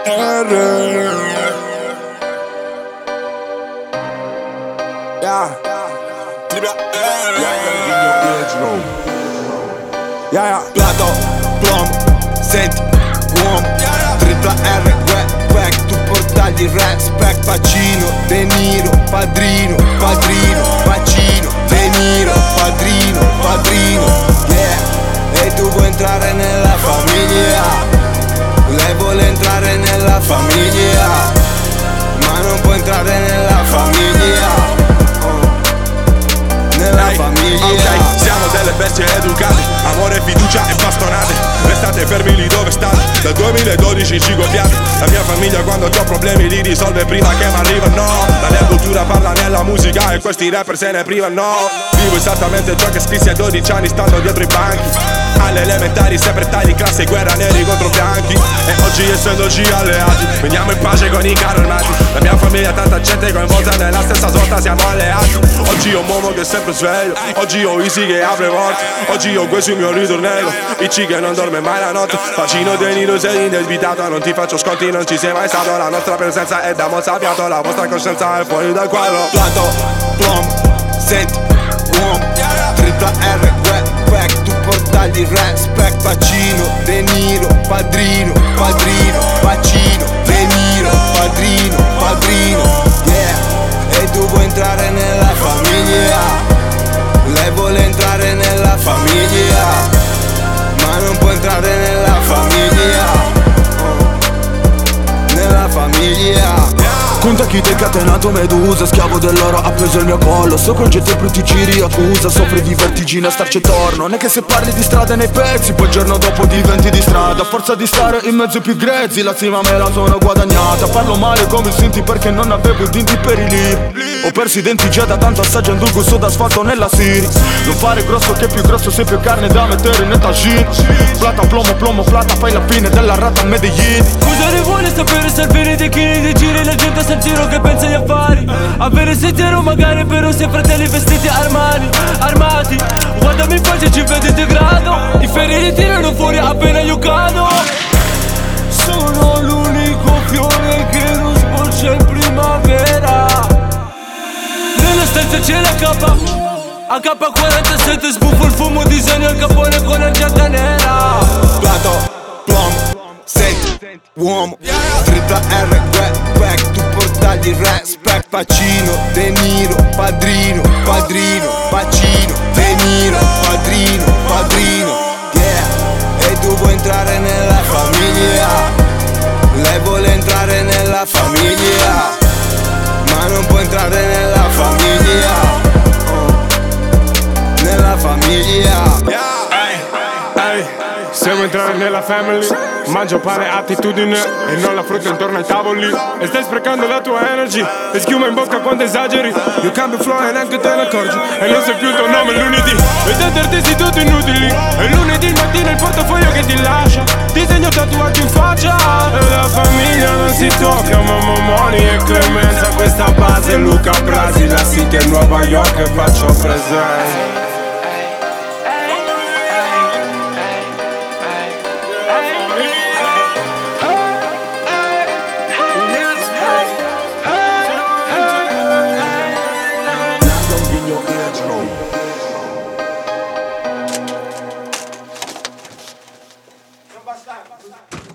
R. Yeah. Plato, plom, senti, uomo. Tripla R, wack, tu portagli respect. Pacino, De Niro, padrino, Pacino, De Niro, padrino, yeah. E tu vuoi entrare nella famiglia, lei vuole entrare nella famiglia, ma non può entrare nella famiglia. Nella famiglia. Ok, siamo delle bestie educate, amore, fiducia e bastonate. Restate fermi lì dove state, dal 2012 ci copiate. La mia famiglia quando ho problemi li risolve prima che m'arrivano. La mia cultura parla nella musica e questi rapper se ne privano. Vivo esattamente ciò che scrissi a 12 anni stando dietro i banchi. Alle elementari sempre tagli in classe, guerra neri contro bianchi. E oggi essendoci alleati veniamo in pace con i carri armati. La mia famiglia tanta gente coinvolta nella stessa sorta, siamo alleati. Oggi ho un uomo che è sempre sveglio, oggi ho Easy che apre porte, oggi ho questo il mio ritornello, Icci che non dorme mai la notte. Pacino, De Niro, sei indebitato, non ti faccio sconti, non ci sei mai stato. La nostra presenza è da mozza piatto, la vostra coscienza è fuori dal quadro. Plato, plom, senti, uomo. Tripla R, wack, tu portagli respect. Pacino, De Niro, padrino, Pacino, De Niro, padrino, yeah. E tu vuoi entrare nella famiglia, lei vuole entrare nella famiglia, ma non può entrare nella famiglia. Nella famiglia. Conta chi ti ha incatenato Medusa, schiavo dell'oro appeso al mio collo. So col jet più ti giri accusa, soffri di vertigine a starci attorno. Non è che se parli di strada nei pezzi, poi il giorno dopo diventi di strada. A forza di stare in mezzo ai più grezzi, la cima me la sono guadagnata. Parlo male come senti perché non avevo i denti per i libri. Ho perso i denti già da tanto assaggiando il gusto d'asfalto nella Siri. Non fare grosso che più grosso sei più carne da mettere in etagine. Plata, plomo, plata, fai la fine della rata a Medellin. Cosa ne vuole sapere salvare dei chili di giri, la gente sta in giro che pensa agli affari. Avere sentiero magari però sei fratelli vestiti armati. Guardami in faccia e ci vedi degrado, i ferri tirano fuori appena io cado. Sono l'unico fiore che non sporge in primavera. Nella stanza c'è la AK-47, sbuffo il fumo, disegno il capone con la giacca nera. Plato, plom, senti, uomo. Tripla R, wack, tu portagli respect. Pacino, De Niro, padrino, Pacino, De Niro, padrino, yeah. E tu vuoi entrare nella famiglia, lei vuole entrare nella famiglia, ma non può entrare nella famiglia. Nella famiglia. Se vuoi entrare nella family, mangio pane, attitudine e non la frutta intorno ai tavoli. E stai sprecando la tua energy e schiuma in bocca quando esageri. Io cambio flow e neanche te ne accorgi, e non sai più il tuo nome lunedì. E tanti artisti tutti inutili, e lunedì il mattino il portafoglio che ti lascia, disegno tatuato in faccia. E la famiglia non si tocca, mamma Moni e Clemenza. Questa base Luca Brasi, la City è Nuova York e faccio presente. Basta.